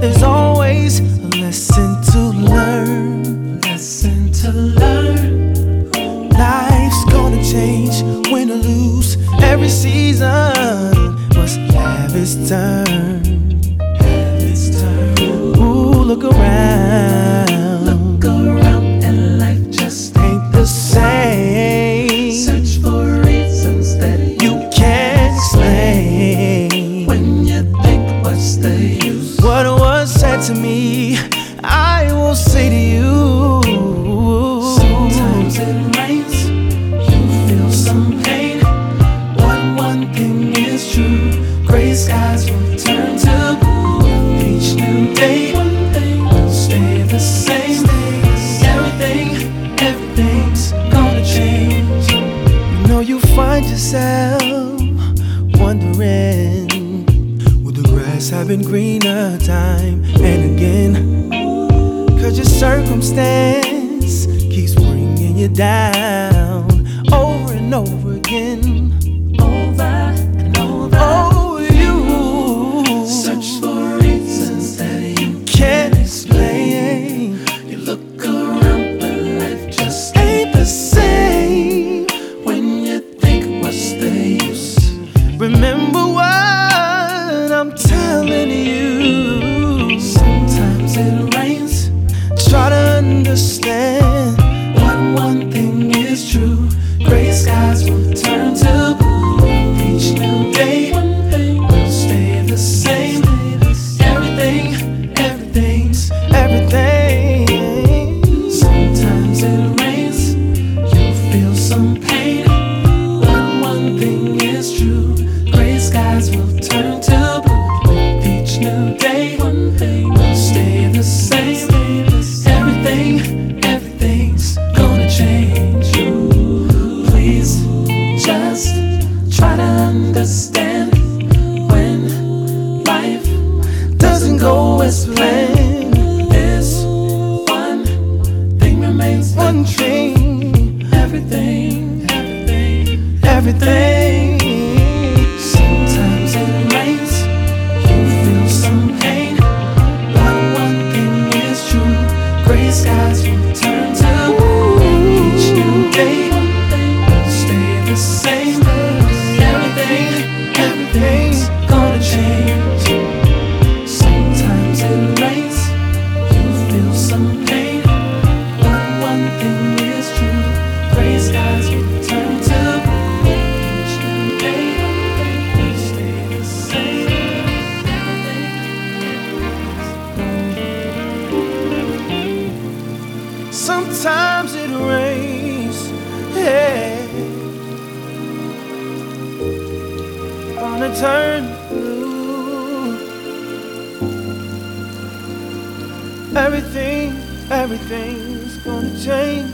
There's always a lesson to learn. Lesson to learn. Life's gonna change, win or lose. Every season must have its turn. Have its turn. Ooh, look around. Look around and life just Ain't the same. search for reasons that You can't explain. when you think what's the use. What was said to me, I will say to you. Sometimes it rains, you feel some pain. But one thing is true, gray skies will turn to blue. Each new day, one thing will stay the same. Everything's gonna change. You know you find yourself wondering, would the grass have been greener time and again? 'Cause your circumstance keeps bringing you down over and over again. Over and over. Oh, you Search for reasons that you can't explain. You look around, but life just Ain't the same. when you think what's the use. Remember what I'm telling you. Sometimes it rains, Try to understand. but one thing is true, gray skies will turn to blue. Each new day, one thing will stay the same. Everything's Everything. Sometimes it rains, you feel some pain. But one thing is true, gray skies will turn to blue. With each new day, one thing will stay the same. Everything's gonna change. Please just try to understand when life Doesn't go as planned. is one thing remains the One truth. thing, Everything. everything. Sometimes it rains, you feel some pain. But one thing is true, gray skies will turn to blue. Each new day, one thing will stay the same. Everything's gonna change. Sometimes it rains, you feel some pain. But one thing is true, gray skies will turn to blue. Each new day, one thing will stay the same. Sometimes it rains, yeah, gonna turn blue. Everything's gonna change.